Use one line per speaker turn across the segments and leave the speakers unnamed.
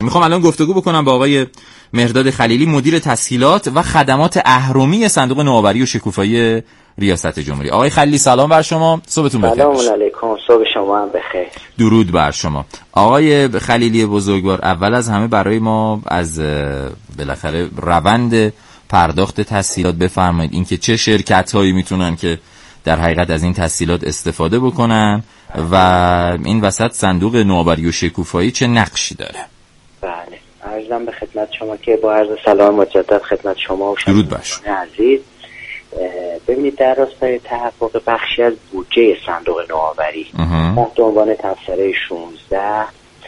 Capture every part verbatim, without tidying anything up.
میخوام الان گفتگو بکنم با آقای مهرداد خلیلی، مدیر تسهیلات و خدمات اهرمی صندوق نوآوری و شکوفایی ریاست جمهوری. آقای خلیلی سلام بر شما، صبحتون بخیر.
سلام علیکم، صبح شما هم بخیر.
درود بر شما. آقای خلیلی بزرگوار، اول از همه برای ما از بالاخره روند پرداخت تسهیلات بفرمایید، اینکه چه شرکت‌هایی میتونن که در حقیقت از این تسهیلات استفاده بکنن و این وسط صندوق نوآوری و شکوفایی چه نقشی داره.
بله، عرضم به خدمت شما که با عرض سلام مجدد خدمت شما و
شنوندگان
عزیز. ببینید، در راستای تحقق بخشی از بودجه صندوق نوآوری تحت عنوان تبصره شانزده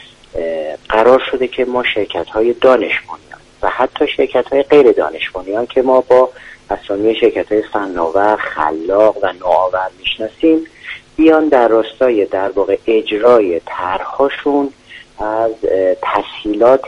قرار شده که ما شرکت‌های دانش بنیان و حتی شرکت‌های غیر دانش بنیان که ما با اسامی شرکت‌های فناور، خلاق و نوآور میشناسیم، بیان در راستای در واقع اجرای طرح‌هاشون از تسهیلات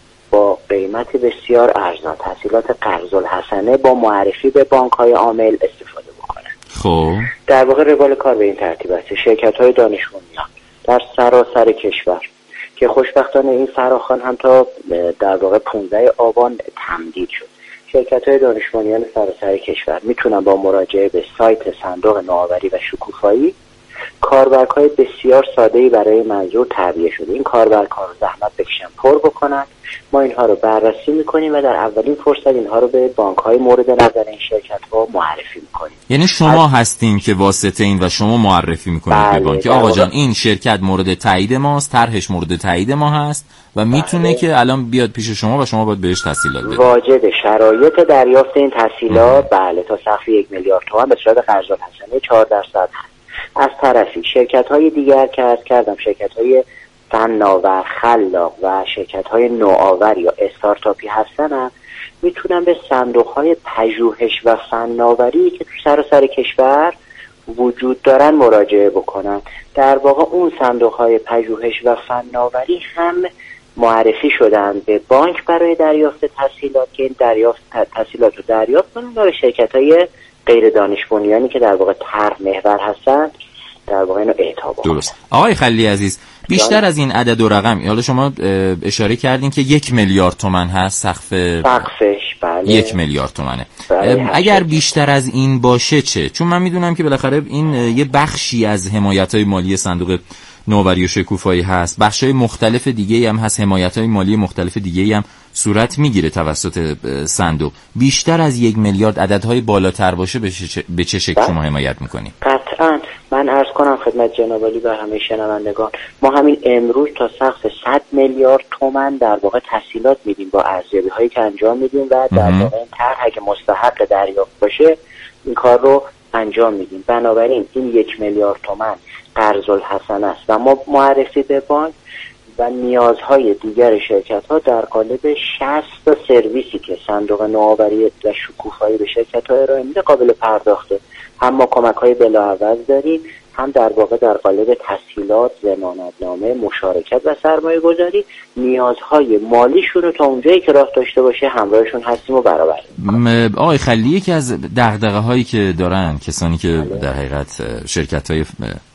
با قیمت بسیار ارزان، تسهیلات قرض الحسنه با معرفی به بانک‌های عامل استفاده بکنن.
خب
در واقع روال کار به این ترتیب است: شرکت‌های دانش بنیان در سراسر کشور که خوشبختانه این فراخوان هم تا در واقع پانزده آبان تمدید شد، شرکت‌های دانش بنیان سراسر کشور میتونن با مراجعه به سایت صندوق نوآوری و شکوفایی کاربرهای بسیار ساده‌ای برای منظور تعبیه شده این کاربرها رو زحمت بکشن پر بکنن. ما اینها رو بررسی میکنیم و در اولین فرصت اینها رو به بانک‌های مورد نظر این شرکت‌ها معرفی میکنیم.
یعنی شما هستین که واسطه این و شما معرفی میکنید
بله،
به بانک آقا جان این شرکت مورد تایید ماست، طرحش مورد تایید ما هست و میتونه بله. که الان بیاد پیش شما و شما باید بهش تسهیلات بدید.
واجد شرایط دریافت این تسهیلات بله تا سقف یک میلیارد تومان به صورت قرض الحسنه چهار درصد هست. از طرفی شرکت‌های دیگر که عرض کردم، شرکت‌های فناور، خلاق و شرکت‌های نوآور یا استارتاپی هستن هم میتونن به صندوق‌های پژوهش و فناوری که تو سراسر کشور وجود دارن مراجعه بکنن. در واقع اون صندوق‌های پژوهش و فناوری هم معرفی شدن به بانک برای دریافت تسهیلات که این دریافت تسهیلات رو دریافت کنن و به شرکت‌های غیر دانش بنیانی که در واقع طرح محور هستن در واقع اینو اعطا بکنن.
درست. آقای خلیلی عزیز، بیشتر جان. از این عدد و رقم، حالا شما اشاره کردین که یک میلیارد تومان هست سقف
سقفش، بله
یک میلیارد تومنه.
بله.
اگر بیشتر از این باشه چه؟ چون من میدونم که بالاخره این یه بخشی از حمایت‌های مالی صندوق نوآوری و شکوفایی هست، بخشای مختلف دیگه هم هست، حمایت‌های مالی مختلف دیگه هم صورت میگیره توسط صندوق. بیشتر از یک میلیارد عددهای بالاتر باشه به چه شکل شما حمایت میکنید؟
قطعاً من عرض کنم خدمت جناب عالی و همه شنوندگان، ما همین امروز تا سقف صد میلیارد تومان در واقع تسهیلات میدیم با ارزیابی‌هایی که انجام میدیم و در واقع این طرح که مستحق دریافت باشه این کار رو انجام میدیم. بنابراین این یک میلیارد تومان قرض الحسنه است و ما معرفی به بانک و نیازهای دیگر شرکت‌ها در قالب شصت تا سرویسی که صندوق نوآوری و شکوفایی به شرکت‌ها ارائه میده قابل پرداخته. هم ما کمک‌های بلاعوض داریم، هم در واقع در قالب تسهیلات، ضمانتنامه، مشارکت و سرمایه‌گذاری نیازهای مالیشون رو تا اونجایی که راه داشته باشه همراهشون هستیم و برابر.
آقای خلیلی، یکی از دغدغه‌هایی که دارن کسانی که بله. در حقیقت شرکت‌های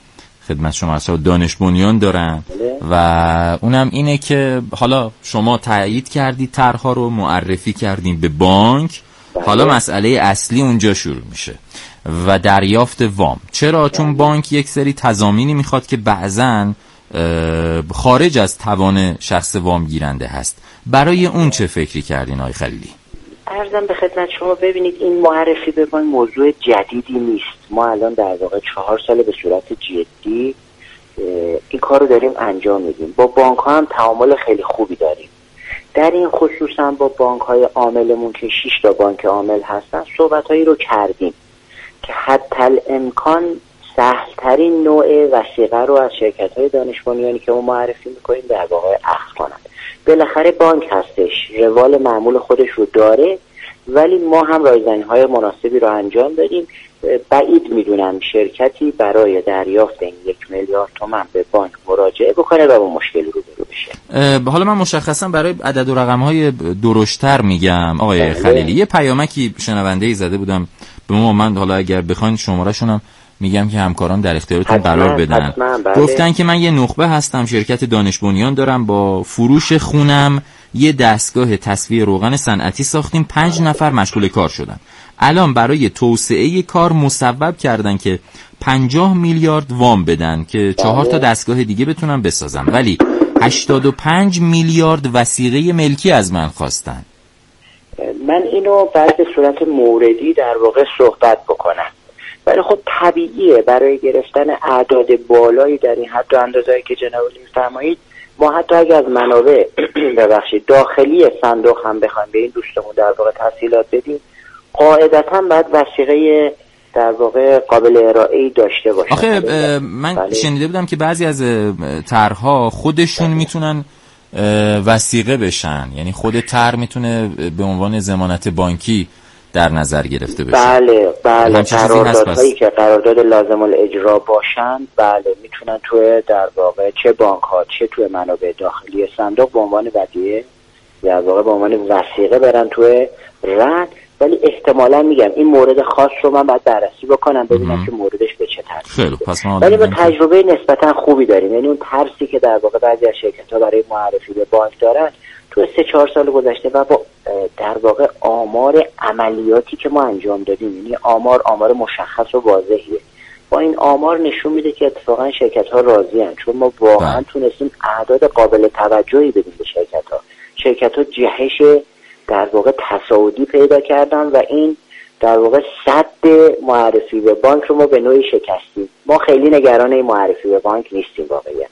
خدمت شما اصلا دانش بنیان دارن بله. و اونم اینه که حالا شما تایید کردید طرح‌ها رو معرفی کردین به بانک بله. حالا مسئله اصلی اونجا شروع میشه و دریافت وام. چرا؟ بله. چون بانک یک سری تضامینی میخواد که بعضن خارج از توان شخص وام گیرنده هست. برای اون چه فکری کردین آقای خلیلی؟
عرضم به خدمت شما، ببینید این معرفی به بانک موضوع جدیدی نیست. ما الان در واقع چهار ساله به صورت جدی این کار رو داریم انجام میدیم. با بانک ها هم تعامل خیلی خوبی داریم. در این خصوص هم با بانک های عاملمون که شش تا بانک عامل هستن صحبت هایی رو کردیم که حتی الامکان سهل ترین نوع وثیقه رو از شرکت های دانش بنیانی که ما معرفی میکنیم در واقع اخذ کنن. بالاخره بانک هستش، روال معمول خودش رو داره، ولی ما هم رایزنی‌های مناسبی رو انجام دادیم. بعید میدونم شرکتی برای دریافت این یک میلیارد تومان به بانک مراجعه بکنه و با مشکلی روبرو بشه.
حالا من مشخصا برای عدد و رقم‌های درشتر میگم آقای بله. خلیلی، یه پیامکی شنونده‌ای زده بودم به ما، من حالا اگر بخواید شماره‌شون هم میگم که همکاران در اختیارتون
حتما،
قرار بدن.
حتما، بله.
گفتن که من یه نخبه هستم، شرکت دانش بنیان دارم، با فروش خونم یه دستگاه تصفیه روغن صنعتی ساختیم، پنج نفر مشغول کار شدن. الان برای توسعه کار مصوب کردن که پنجاه میلیارد وام بدن که چهار تا دستگاه دیگه بتونن بسازن، ولی هشتاد و پنج میلیارد وثیقه ملکی از من خواستن.
من اینو بعد به صورت موردی در واقع صحبت بکنم، ولی خب طبیعیه برای گرفتن اعداد بالایی در این حد و اندازه‌ای که جناب علی فرمایید، ما حتی اگر از منابع ببخشید داخلی صندوق هم بخوایم به این دوستمون در واقع تسهیلات بدیم، قاعدتاً باید وثیقه در واقع قابل ارائه‌ای داشته باشه.
آخه من بله. شنیده بودم که بعضی از طرح‌ها خودشون میتونن وثیقه بشن، یعنی خود طرح میتونه به عنوان ضمانت بانکی در نظر گرفته بشه.
بله بله، قراردادهایی که قرارداد لازم الاجرا باشن بله میتونن توی در واقع چه بانک ها چه توی منابع داخلی صندوق به عنوان ودیعه در واقع به عنوان وثیقه برن توی رد، ولی احتمالا میگم این مورد خاص رو من باید بررسی بکنم ببینم که موردش به چه ترتیبه. ولی با تجربه نسبتا خوبی داریم، یعنی اون ترسی که در واقع بعضی از شرکت‌ها برای معرفی به بانک دارن تو سه چهار سال گذشته و با در واقع آمار عملیاتی که ما انجام دادیم، یعنی آمار آمار مشخص و واضحیه، با این آمار نشون میده که اتفاقا شرکت‌ها راضی ان، چون ما واقعا تونستیم اعداد قابل توجهی بدیم به شرکت‌ها. شرکت‌ها جهش در واقع تصاعدی پیدا کردن و این در واقع سد معرفی به بانک رو ما به نوعی شکستیم. ما خیلی نگران این معرفی به بانک نیستیم واقعیت.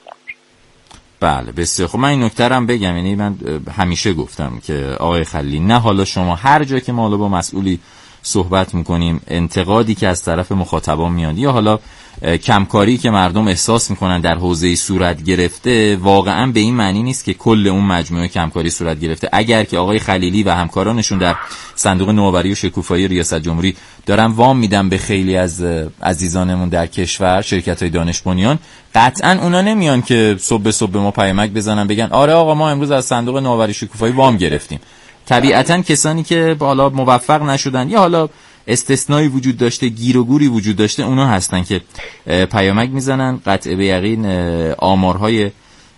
بله بسیار خب. من این نکته هم بگم، یعنی من همیشه گفتم که آقای خلیلی، نه حالا شما هر جا که ما حالا با مسئولی صحبت میکنیم انتقادی که از طرف مخاطبان میاد یا حالا کمکاری که مردم احساس میکنن در حوزه صورت گرفته، واقعا به این معنی نیست که کل اون مجموعه کمکاری صورت گرفته. اگر که آقای خلیلی و همکارانشون در صندوق نوآوری و شکوفایی ریاست جمهوری دارن وام میدن به خیلی از عزیزانمون در کشور، شرکت‌های دانش بنیان، قطعا اونا نمیان که صبح به صبح به ما پیامک بزنن بگن آره آقا ما امروز از صندوق نوآوری شکوفایی وام گرفتیم. طبیعتا کسانی که حالا موفق نشدن یا حالا استثنایی وجود داشته، گیر و گوری وجود داشته، اونا هستن که پیامک میزنن. قطع به یقین آمارهای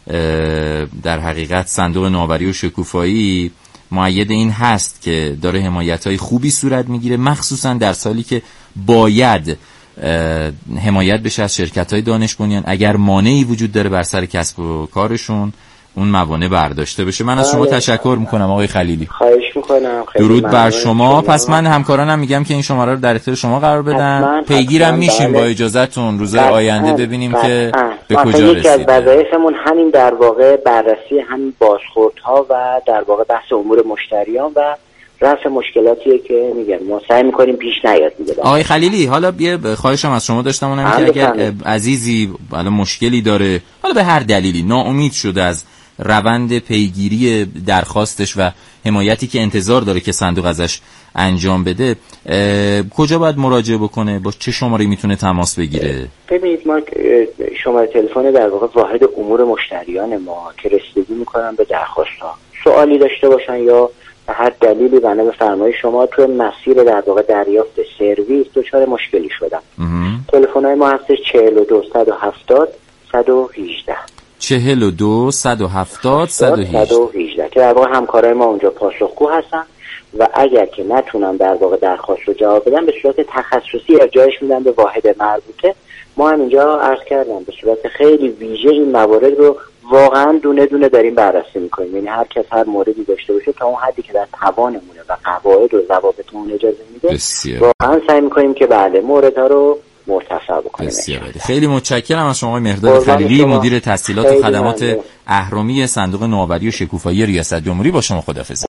در حقیقت صندوق نوآوری و شکوفایی مؤید این هست که داره حمایت‌های خوبی صورت میگیره، مخصوصا در سالی که باید حمایت بشه از شرکت‌های دانش بنیان. اگر مانعی وجود داره بر سر کسب و کارشون، اون موانع برداشته بشه. من از شما تشکر میکنم آقای خلیلی.
خواهش میکنم.
درود بر شما. پس من همکارانم میگم که این شماره رو در اختیار شما قرار بدن. پیگیرم میشیم با اجازهتون روز آینده ببینیم که به کجا رسید.
یکی از وظایفمون همین در واقع بررسی همین بازخوردها و در واقع بحث امور مشتریان و رفع مشکلاتیه که میگم ما سعی میکنیم پیش نیاد.
آقای خلیلی حالا یه خواهشم از شما داشتم، اونم که اگر عزیزی حالا مشکلی داره، حالا به هر دلیلی ناامید شده از روند پیگیری درخواستش و حمایتی که انتظار داره که صندوق ازش انجام بده، کجا باید مراجعه بکنه؟ با چه شماره میتونه تماس بگیره؟
ببینید ما شماره تلفن در واقع واحد امور مشتریان ما که رسیدگی میکنن به درخواست‌ها، سوالی داشته باشن یا به هر دلیلی بنا به فرمای شما تو مسیر در واقع دریافت سرویس دچار مشکلی شدن، تلفن‌های ما هستش چهل و دو صد و هفتاد صد و هجده
چهل و دو صد و هفتاد صد و هجده
که در واقع همکارای ما اونجا پاسخگو هستن و اگر که نتونن در واقع درخواست رو جواب بدن به صورت تخصصی ارجاعش میدن به واحد مربوطه. ما هم اینجا عرض کردم به صورت خیلی ویژه این موارد رو واقعا دونه دونه داریم بررسی میکنیم، یعنی هر کس هر موردی داشته باشه تا اون حدی که در توانمونه و قواعد و ضوابطمون اجازه میده واقعا سعی میکنیم که بله موردها رو مرتفع بکنیم.
خیلی متشکرم از شما مهرداد خلیلی، مدیر تسهیلات و خدمات اهرمی صندوق نوآوری و شکوفایی ریاست جمهوری. با شما خداحافظی.